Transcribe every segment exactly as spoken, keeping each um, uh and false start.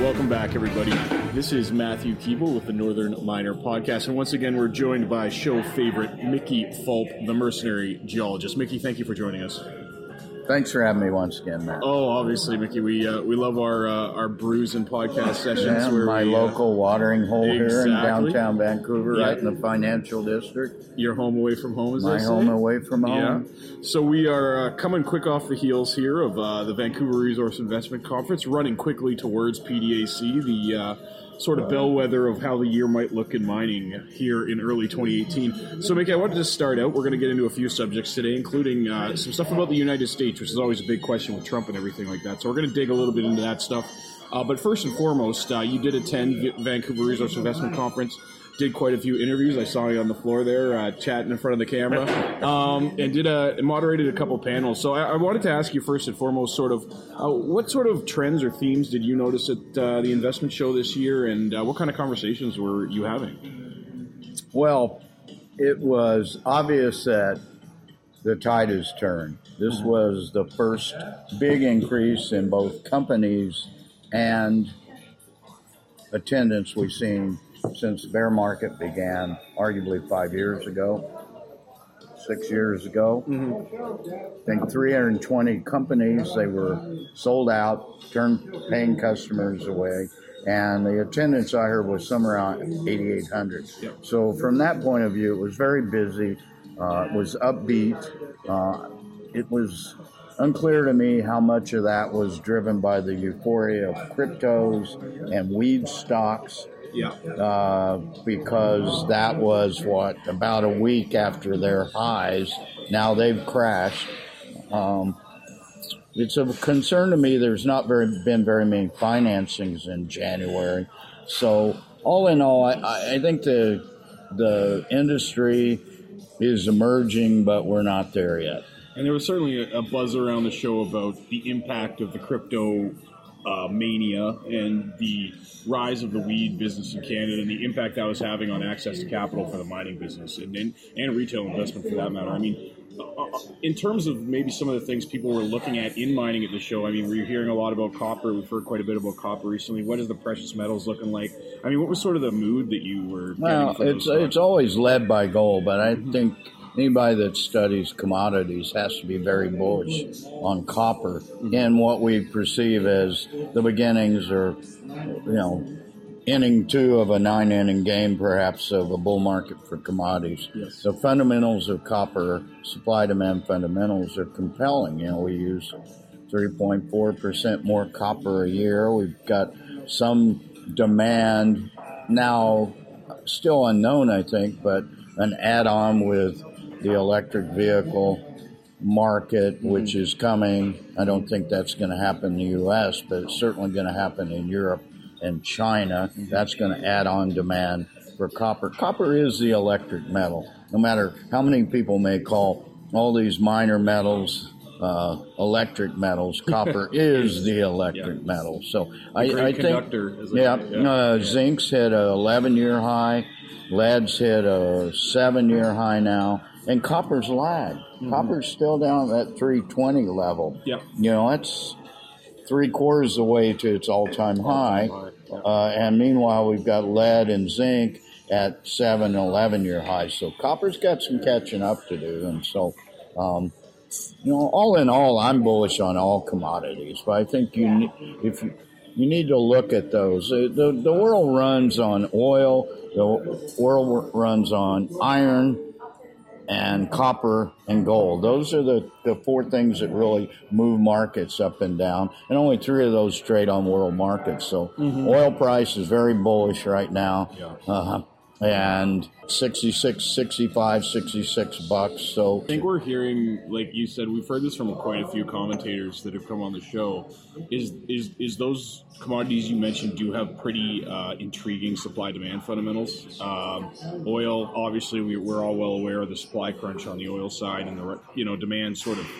Welcome back, everybody. This is Matthew Keeble with the Northern Miner Podcast, and once again, we're joined by show favorite Mickey Fulp, the mercenary geologist. Mickey, thank you for joining us. Thanks for having me once again, Matt. Oh, obviously, Mickey, we uh, we love our uh, our brews and podcast sessions. Yeah, where my we, local uh, watering hole exactly. here in downtown Vancouver, yeah. right in the financial district. Your home away from home, is My that home away from home. Yeah. So we are uh, coming quick off the heels here of uh, the Vancouver Resource Investment Conference, running quickly towards P D A C, the uh, sort of bellwether of how the year might look in mining here in early twenty eighteen. So, Mickey, I wanted to start out. We're going to get into a few subjects today, including uh, some stuff about the United States, which is always a big question with Trump and everything like that. So we're going to dig a little bit into that stuff. Uh, but first and foremost, uh, you did attend Vancouver Resource Investment Conference. Did quite a few interviews. I saw you on the floor there, uh, chatting in front of the camera, um, and did a moderated a couple panels. So I, I wanted to ask you first and foremost, sort of, uh, what sort of trends or themes did you notice at uh, the investment show this year, and uh, what kind of conversations were you having? Well, it was obvious that the tide has turned. This mm-hmm. was the first big increase in both companies and attendance we've seen since the bear market began, arguably five years ago, six years ago. Mm-hmm. I think three hundred twenty companies, they were sold out, turned paying customers away, and the attendance I heard was somewhere around eighty-eight hundred. Yep. So from that point of view, it was very busy. Uh, it was upbeat. Uh, it was unclear to me how much of that was driven by the euphoria of cryptos and weed stocks. Yeah. Uh, because that was, what, about a week after their highs. Now they've crashed. Um, it's a concern to me there's not very been very many financings in January. So all in all, I, I think the the industry is emerging, but we're not there yet. And there was certainly a, a buzz around the show about the impact of the crypto Uh, mania and the rise of the weed business in Canada and the impact that was having on access to capital for the mining business and and, and retail investment for that matter. I mean, uh, in terms of maybe some of the things people were looking at in mining at the show, I mean, we're hearing a lot about copper. We've heard quite a bit about copper recently. What is the precious metals looking like? I mean, what was sort of the mood that you were well, getting from it's those it's always led by gold, but I mm-hmm. think anybody that studies commodities has to be very bullish on copper mm-hmm. and what we perceive as the beginnings or, you know, inning two of a nine-inning game, perhaps, of a bull market for commodities. Yes. The fundamentals of copper, supply-demand fundamentals, are compelling. You know, we use three point four percent more copper a year. We've got some demand now, still unknown, I think, but an add-on with the electric vehicle market, mm-hmm. which is coming. I don't think that's going to happen in the U S, but it's certainly going to happen in Europe and China. Mm-hmm. That's going to add on demand for copper. Copper is the electric metal. No matter how many people may call all these minor metals uh, electric metals, copper is the electric yeah. metal. So I, I think, yeah, yeah. Uh, yeah, zinc's hit a eleven-year high. Lead's hit a seven-year high now. And copper's lagged. Mm-hmm. Copper's still down at three twenty level. Yep. You know, that's three quarters of the way to its all-time high. All-time high. Yep. Uh, and meanwhile, we've got lead and zinc at seven, eleven-year highs. So copper's got some catching up to do. And so, um, you know, all in all, I'm bullish on all commodities. But I think you, yeah. if you, you need to look at those. The, the, the world runs on oil. The world runs on iron and copper and gold. Those are the, the four things that really move markets up and down. And only three of those trade on world markets. So mm-hmm. oil price is very bullish right now. Yeah. Uh, and sixty-six, sixty-five, sixty-six bucks. So I think we're hearing, like you said, we've heard this from quite a few commentators that have come on the show. Is is is those commodities you mentioned do have pretty uh, intriguing supply-demand fundamentals? Um, oil, obviously, we, we're all well aware of the supply crunch on the oil side, and the you know demand sort of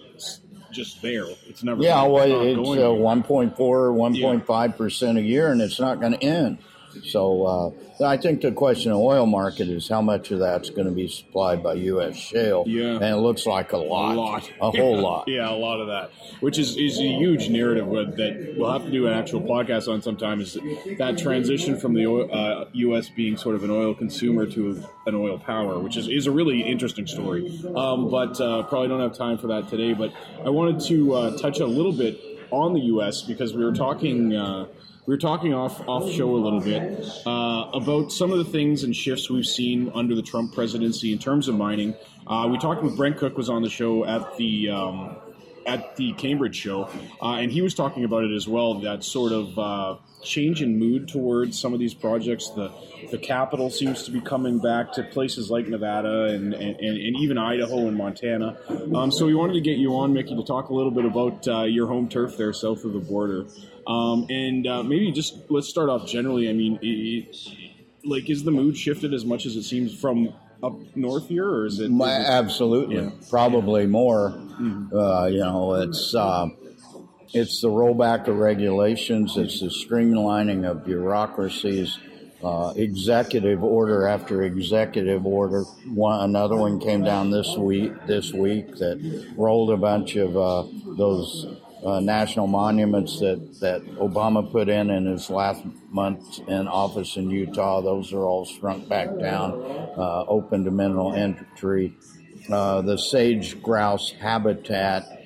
just there. It's never yeah, going, well, it's, it's uh, one point four, one point five percent a year, and it's not going to end. So uh, I think the question of oil market is how much of that's going to be supplied by U S shale. Yeah. And it looks like a lot. A lot. A whole yeah. lot. Yeah, a lot of that, which is, is a huge narrative that we'll have to do an actual podcast on sometime, is that transition from the oil, uh, U S being sort of an oil consumer to an oil power, which is, is a really interesting story. Um, but uh, probably don't have time for that today. But I wanted to uh, touch a little bit on the U S because we were talking uh, we were talking off off show a little bit uh, about some of the things and shifts we've seen under the Trump presidency in terms of mining. Uh, we talked with Brent Cook, was on the show at the um, at the Cambridge show, uh, and he was talking about it as well. That sort of uh, change in mood towards some of these projects. The the capital seems to be coming back to places like Nevada and, and, and even Idaho and Montana. Um, so we wanted to get you on, Mickey, to talk a little bit about uh, your home turf there south of the border. Um, and uh, maybe just let's start off generally. I mean, it, it, like, is the mood shifted as much as it seems from up north here, or is it? My, is it absolutely, yeah. Probably more. Mm-hmm. Uh, you know, it's uh, it's the rollback of regulations. It's the streamlining of bureaucracies. Uh, executive order after executive order. One, another one came down this week. This week that rolled a bunch of uh, those uh, national monuments that, that Obama put in in his last month in office in Utah. Those are all shrunk back down, uh, open to mineral entry. Uh, the sage grouse habitat,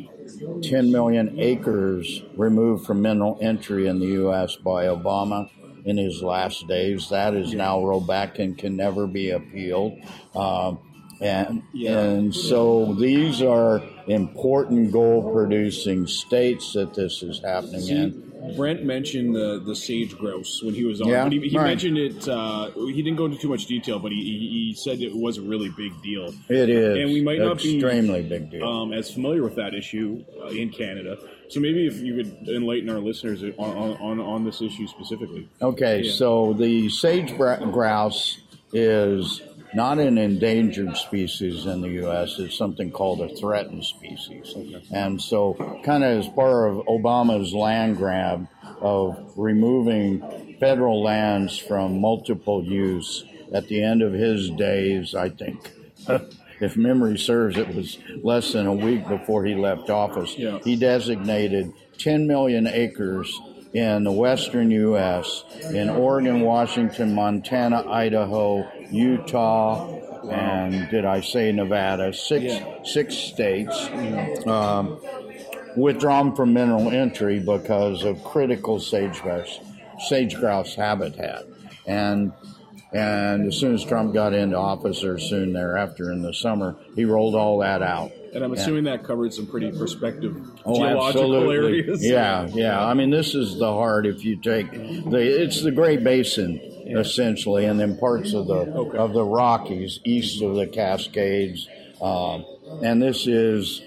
ten million acres removed from mineral entry in the U S by Obama in his last days. That is now rolled back and can never be appealed. Um, and yeah. and so these are important gold-producing states that this is happening See, in. Brent mentioned the, the sage grouse when he was on. Yeah, but he, he right. mentioned it. Uh, he didn't go into too much detail, but he, he, he said it was a really big deal. It is, and we might not be extremely big deal. Um, as familiar with that issue uh, in Canada. So maybe if you could enlighten our listeners on on, on this issue specifically. Okay, yeah. So the sage grouse is not an endangered species in the U S. It's something called a threatened species. Okay. And so kind of as part of Obama's land grab of removing federal lands from multiple use at the end of his days, I think, if memory serves, it was less than a week before he left office, yeah. he designated ten million acres in the western U S, in Oregon, Washington, Montana, Idaho, Utah, wow. and did I say Nevada? Six yeah. six states mm-hmm. um, withdrawn from mineral entry because of critical sage grouse, sage grouse habitat. And and as soon as Trump got into office, or soon thereafter in the summer, he rolled all that out. And I'm assuming and, that covered some pretty prospective oh, geological absolutely. areas. Yeah, yeah. I mean, this is the heart. If you take the, it's the Great Basin yeah. essentially, and then parts of the okay. of the Rockies east of the Cascades, um, and this is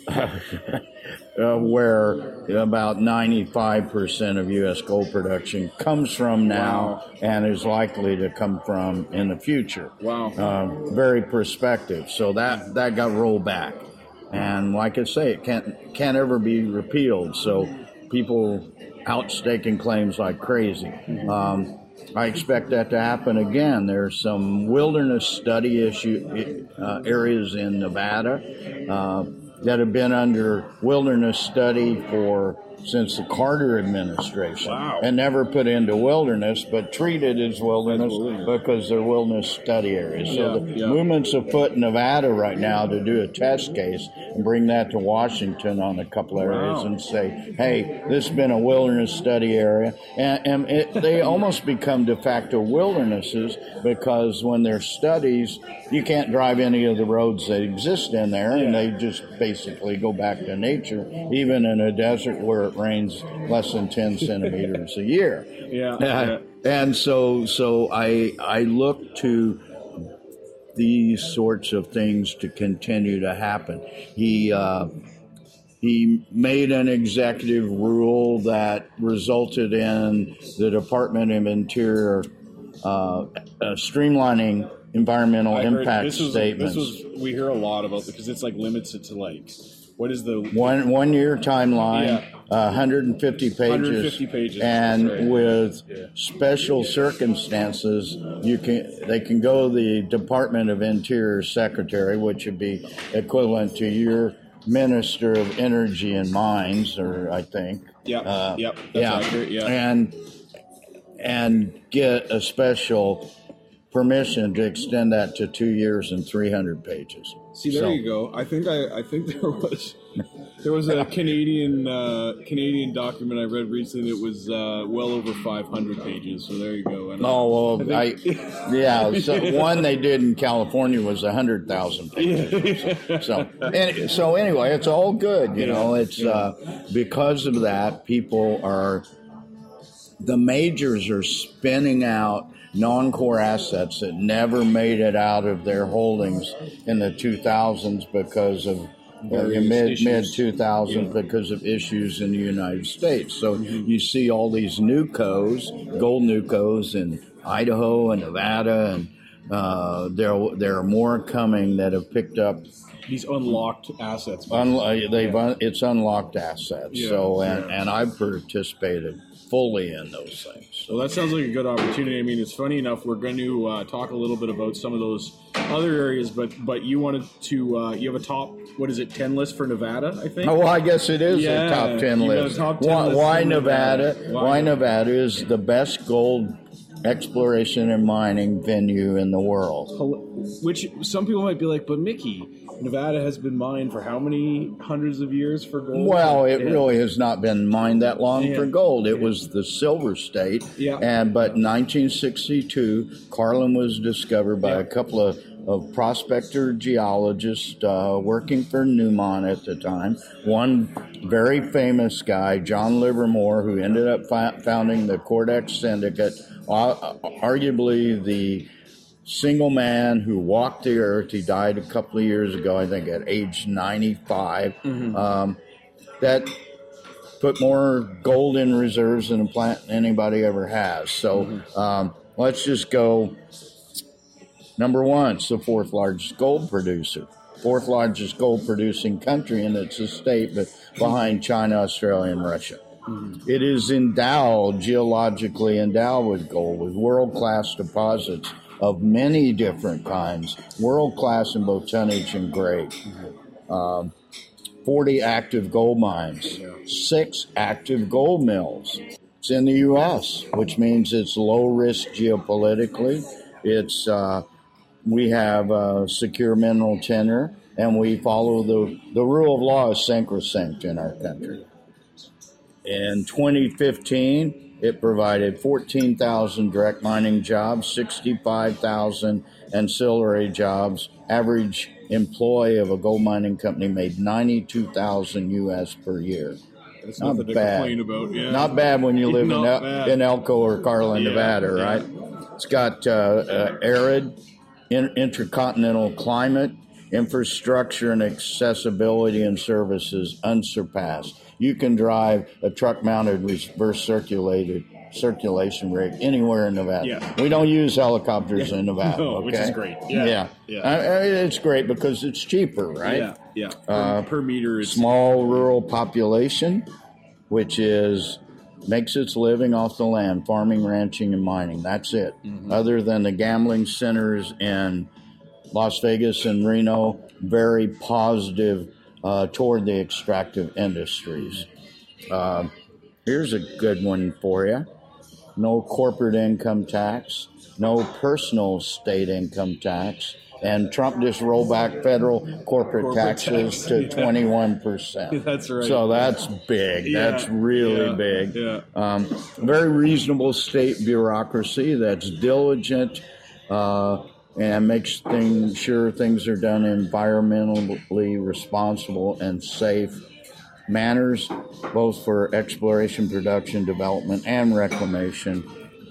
uh, where about ninety-five percent of U S gold production comes from now, wow. and is likely to come from in the future. Wow, uh, very prospective. So that that got rolled back. And like I say, it can't can't ever be repealed. So people out staking claims like crazy. Um, I expect that to happen again. There's some wilderness study issue uh, areas in Nevada uh, that have been under wilderness study for since the Carter administration, wow. and never put into wilderness, but treated as wilderness because they're wilderness study areas. So yeah, the yeah. movement's afoot in Nevada right now to do a test case and bring that to Washington on a couple areas wow. and say, hey, this has been a wilderness study area. And, and it, they almost become de facto wildernesses because when there's studies, you can't drive any of the roads that exist in there, yeah. and they just basically go back to nature, even in a desert where it rains less than ten centimeters a year. Yeah, uh, yeah. And so so I I look to these sorts of things to continue to happen. He uh, he made an executive rule that resulted in the Department of Interior uh, uh, streamlining environmental I impact this was, statements. This was we hear a lot about because it's like limits it to like what is the one one year timeline, Yeah. uh, one hundred fifty pages, one hundred fifty pages, and that's right. with Yeah. special circumstances, you can they can go the Department of Interior Secretary, which would be equivalent to your Minister of Energy and Mines, or I think. Yeah, Uh, yep, that's yeah, accurate, yeah. and and get a special permission to extend that to two years and three hundred pages. See, there So- you go. I think I, I think there was there was a Canadian uh, Canadian document I read recently. It was uh, well over five hundred pages. So there you go. And Oh, well, I, think- yeah, so one they did in California was one hundred thousand pages. So, and, so anyway, it's all good, you know, it's, uh, because of that, people are, the majors are spinning out non-core assets that never made it out of their holdings in the two thousands because of uh, Various mid issues. mid two thousands because of issues in the United States. So you see all these newcos, gold newcos in Idaho and Nevada, and uh, there there are more coming that have picked up. these unlocked assets. Unlo- they've un- it's unlocked assets. Yeah, so and, yeah. and I've participated fully in those things. Well, that sounds like a good opportunity. I mean, it's funny enough. We're going to uh, talk a little bit about some of those other areas, but but you wanted to. Uh, you have a top. What is it? Ten list for Nevada, I think. Oh, well, I guess it is Yeah, a top ten you got a list. top ten why list why for Nevada? Nevada. Why, Why Nevada is the best gold exploration and mining venue in the world. Which some people might be like, but Mickey, Nevada has been mined for how many hundreds of years for gold? Well, it Yeah. really has not been mined that long Yeah. for gold. It was the silver state, Yeah. and but in nineteen sixty-two, Carlin was discovered by Yeah. a couple of, of prospector geologists uh, working for Newmont at the time. One very famous guy, John Livermore, who ended up fi- founding the Cordex Syndicate, uh, arguably the single man who walked the earth. He died a couple of years ago, I think, at age ninety-five. Mm-hmm. Um, that put more gold in reserves than a plant anybody ever has. So Mm-hmm. um, let's just go. Number one, it's the fourth largest gold producer, fourth largest gold producing country, and it's a state but behind China, Australia, and Russia. Mm-hmm. It is endowed, geologically endowed with gold, with world-class deposits of many different kinds, world-class in both tonnage and grade. Um, forty active gold mines, six active gold mills. It's in the U S, which means it's low risk geopolitically. It's uh, we have uh, secure mineral tenure, and we follow the the rule of law is sacrosanct in our country. In twenty fifteen, it provided fourteen thousand direct mining jobs, sixty-five thousand ancillary jobs. Average employee of a gold mining company made ninety-two thousand U S per year. It's Not nothing to bad. complain about. Yeah. Not bad when you live in, Not El- bad. in Elko or Carlin, Yeah, Nevada, yeah. right? It's got uh, uh, arid, in- intercontinental climate, infrastructure and accessibility and services unsurpassed. You can drive a truck-mounted reverse circulated circulation rig anywhere in Nevada. Yeah. We don't use helicopters in Nevada. No, okay? which is great. Yeah, yeah, yeah. I- I- it's great because it's cheaper, right? Yeah, yeah. Uh, per, per meter, it's Small rural population, which is makes its living off the land, farming, ranching, and mining. That's it. Mm-hmm. Other than the gambling centers in Las Vegas and Reno, very positive uh, toward the extractive industries. Uh, here's a good one for you. No corporate income tax, no personal state income tax, and Trump just rolled back federal corporate, Corporate taxes tax, to yeah. twenty-one percent. That's right. So that's big. Yeah, That's really yeah, big. yeah. Um, very reasonable state bureaucracy that's diligent uh, and makes things sure things are done environmentally responsible and safe manners, both for exploration, production, development, and reclamation.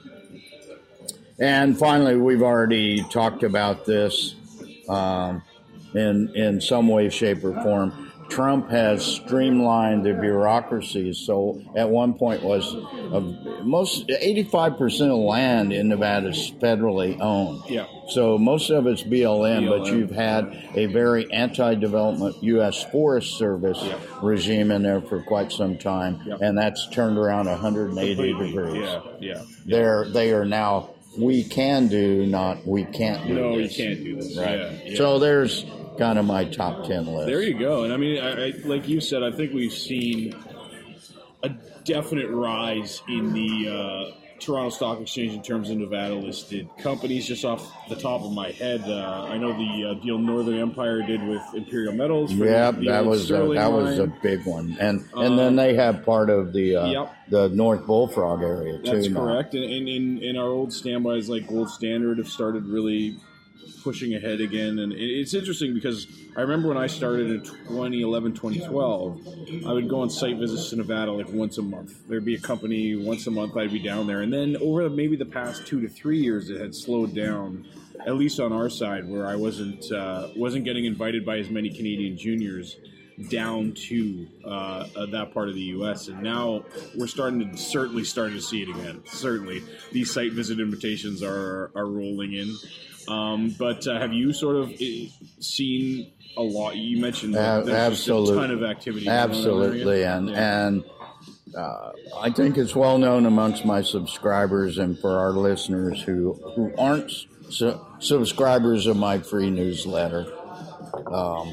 And finally, we've already talked about this um, in in some way, shape, or form. Trump has streamlined the bureaucracy. So at one point was uh, most eighty-five percent of land in Nevada is federally owned. Yeah. So most of it's B L M, B L M. but you've had a very anti-development U S Forest Service yeah. regime in there for quite some time, yeah. and that's turned around one hundred eighty Completely. degrees. Yeah, yeah. They're they are now we can do, not we can't do. No, this. you can't do this. Right. Yeah, yeah. So there's kind of my top ten list. There you go. And I mean, I, I, like you said, I think we've seen a definite rise in the uh, Toronto Stock Exchange in terms of Nevada-listed companies. Just off the top of my head, uh, I know the uh, deal Northern Empire did with Imperial Metals. Yeah, the, the that was a, Sterling that was a line. big one, and and Um, then they have part of the uh, yep. the North Bullfrog area too. That's now. correct. And in in, in our old standbys like Gold Standard have started really pushing ahead again. And it's interesting because I remember when I started in twenty eleven, twenty twelve, I would go on site visits to Nevada like once a month. There'd be a company once a month, I'd be down there. And then over maybe the past two to three years, it had slowed down, at least on our side, where I wasn't uh, wasn't getting invited by as many Canadian juniors down to uh, uh, that part of the U S. And now we're starting to certainly starting to see it again. Certainly, these site visit invitations are are rolling in. Um, but uh, have you sort of uh, seen a lot? You mentioned that there's absolutely. just a ton of activity. Absolutely, and yeah. and uh, I think it's well known amongst my subscribers and for our listeners who who aren't su- subscribers of my free newsletter. Um,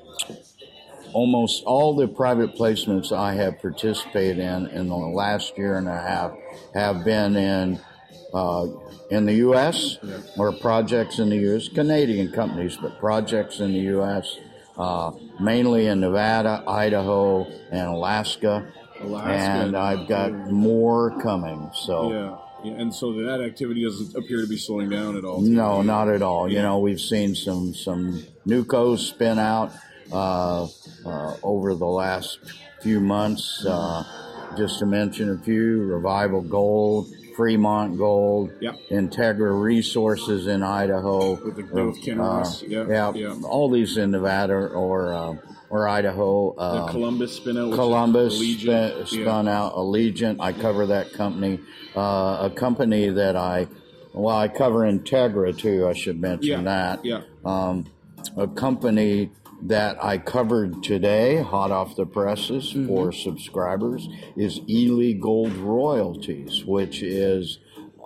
almost all the private placements I have participated in in the last year and a half have been in. Uh, in the U S yeah. or projects in the U S, Canadian companies, but projects in the U S, uh, mainly in Nevada, Idaho, and Alaska. Alaska and I've got more coming. So yeah. yeah, and so that activity doesn't appear to be slowing down at all. No, not at all. Yeah. You know, we've seen some some newcos spin out uh, uh, over the last few months. Uh, just to mention a few: Revival Gold, Fremont Gold, yep. Integra Resources in Idaho, with the with Kinross, uh, yeah, yeah, yeah, all these in Nevada or uh, or Idaho. The Um, Columbus spin out. Columbus Allegiant. spin, spun yeah. out Allegiant. I cover that company. Uh, a company that I, well, I cover Integra too. I should mention yeah. that. Yeah. Um, a company that I covered today, hot off the presses mm-hmm. for subscribers, is Ely Gold Royalties, which is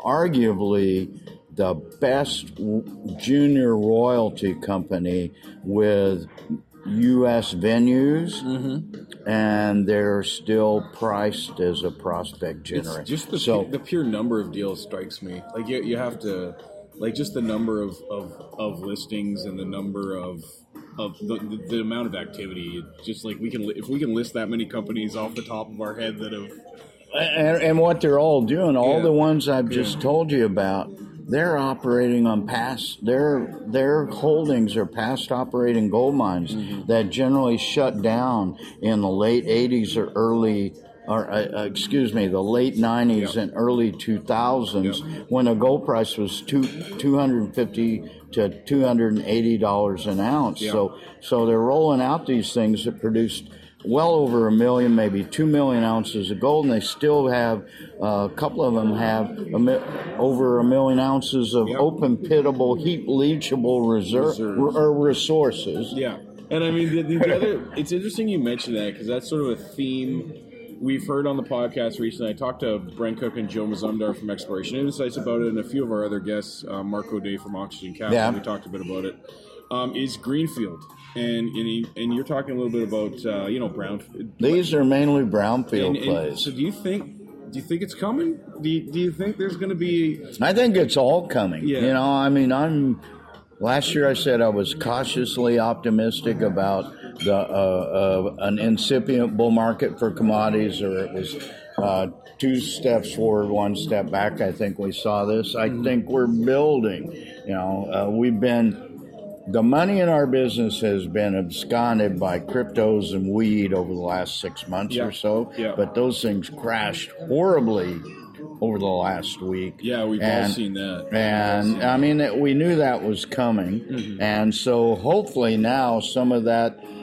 arguably the best junior royalty company with U S venues, mm-hmm. and they're still priced as a prospect generator. It's just the, so, the pure number of deals strikes me. Like you, you have to, like just the number of, of, of listings and the number of of the, the, the amount of activity. Just like we can, if we can list that many companies off the top of our head that have, and, and what they're all doing, all yeah. the ones I've just yeah. told you about. They're operating on past, their their holdings are past operating gold mines mm-hmm. that generally shut down in the late eighties or early, or uh, excuse me, the late nineties yep. and early two thousands yep. when the gold price was two two hundred fifty to two hundred eighty dollars an ounce. Yep. So so they're rolling out these things that produced well over a million, maybe two million ounces of gold, and they still have uh, a couple of them have a mi- over a million ounces of yep. open pitable, heap leachable reserve or resources. Yeah, and I mean the, the other. It's interesting you mentioned that because that's sort of a theme we've heard on the podcast recently. I talked to Brent Cook and Joe Mazumdar from Exploration Insights about it, and a few of our other guests, uh, Mark O'Day from Oxygen Capital. Yeah. We talked a bit about it. Um, is Greenfield. And, and and you're talking a little bit about uh, you know brown. These are mainly brownfield and, and plays. So do you think do you think it's coming? Do you, do you think there's going to be? I think it's all coming. Yeah. You know, I mean, I'm. Last year I said I was cautiously optimistic about the uh, uh, an incipient bull market for commodities, or it was uh, two steps forward, one step back. I think we saw this. I mm-hmm. think we're building. You know, uh, we've been. The money in our business has been absconded by cryptos and weed over the last six months yeah. or so, yeah. but those things crashed horribly over the last week. Yeah, we've and, all seen that. And, seen I mean, we knew that was coming, mm-hmm. and so hopefully now some of that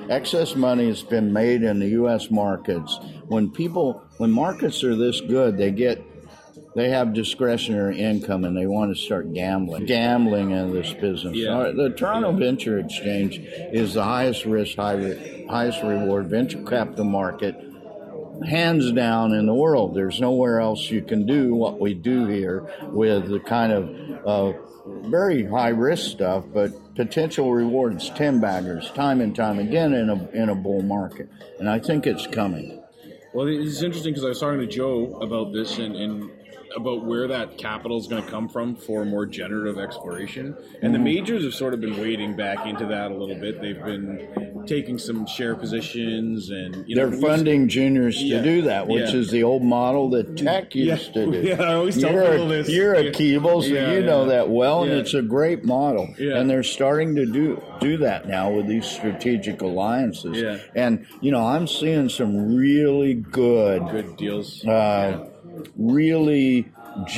excess money has been made in the U S markets. When people, when markets are this good, they get, they have discretionary income and they want to start gambling, gambling in this business. Yeah. Uh, The Toronto Venture Exchange is the highest risk, high re- highest reward venture capital market, hands down, in the world. There's nowhere else you can do what we do here with the kind of uh, very high risk stuff, but potential rewards, ten baggers, time and time again in a in a bull market. And I think it's coming. Well, it's interesting because I was talking to Joe about this and, and about where that capital is going to come from for more generative exploration. And the majors have sort of been wading back into that a little bit. They've been taking some share positions and you know, they're funding juniors to yeah, do that, which yeah. is the old model that tech used yeah, to do. Yeah, I always tell you're people a, this. You're a yeah. Keeble, so yeah, you know yeah. that well, and yeah. it's a great model. Yeah. And they're starting to do do that now with these strategic alliances. Yeah. And, you know, I'm seeing some really good, Good deals. uh, yeah. really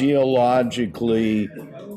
geologically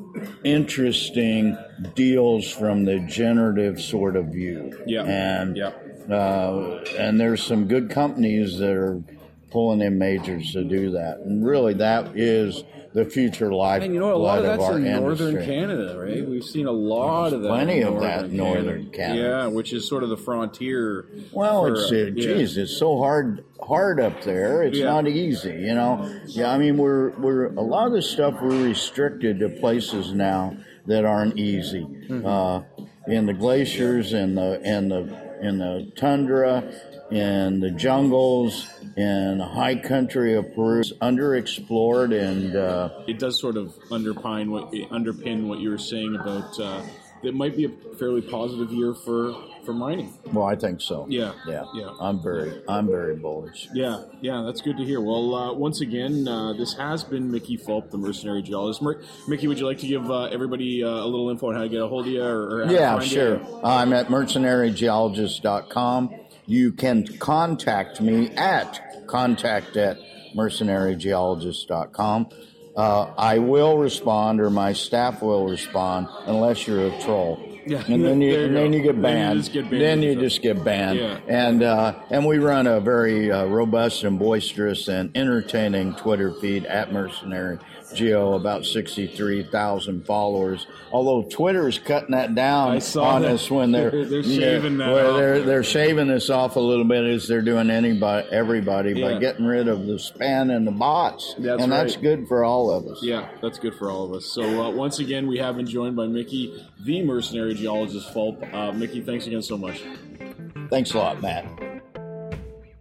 interesting deals from the generative sort of view. Yeah. And yeah. uh, and there's some good companies that are pulling in majors to do that. And really, that is the future life. And you know, a lot of that's our in industry. northern Canada, right? We've seen a lot of that. Plenty in of that in northern Canada. Yeah, which is sort of the frontier. Well, for, it's uh, uh, geez, it's so hard hard up there. It's Yeah. not easy, you know. Yeah, I mean, we're we're a lot of the stuff we're restricted to places now that aren't easy. Mm-hmm. Uh, in the glaciers, in the in the in the tundra, in the jungles, in the high country of Peru, it's underexplored, and uh, It does sort of underpin what underpin what you were saying about. Uh, it might be a fairly positive year for, for mining. well, I think so. Yeah, yeah, yeah. I'm very I'm very bullish. Yeah, yeah, that's good to hear. Well, uh, once again, uh, this has been Mickey Fulp, the mercenary geologist. Mer- Mickey, would you like to give uh, everybody uh, a little info on how to get a hold of you? Or, or how Yeah, to find sure. You? I'm at mercenary geologist dot com. You can contact me at contact at mercenary geologist dot com. Uh, I will respond, or my staff will respond, unless you're a troll. Yeah, and then you, there you and then go. you get Then you banned. just get banned. Then you just get banned. Yeah. And uh, and we run a very uh, robust and boisterous and entertaining Twitter feed at Mercenary Geo, about sixty-three thousand followers. Although Twitter is cutting that down I saw on that. us when they're They're shaving that where off. they're they're shaving this off a little bit, as they're doing anybody everybody Yeah. by getting rid of the spam and the bots. That's and that's right. good for all of us. Yeah, that's good for all of us. So uh, once again, we have been joined by Mickey, the mercenary geologist Fulp. Uh, Mickey, thanks again so much. Thanks a lot, Matt.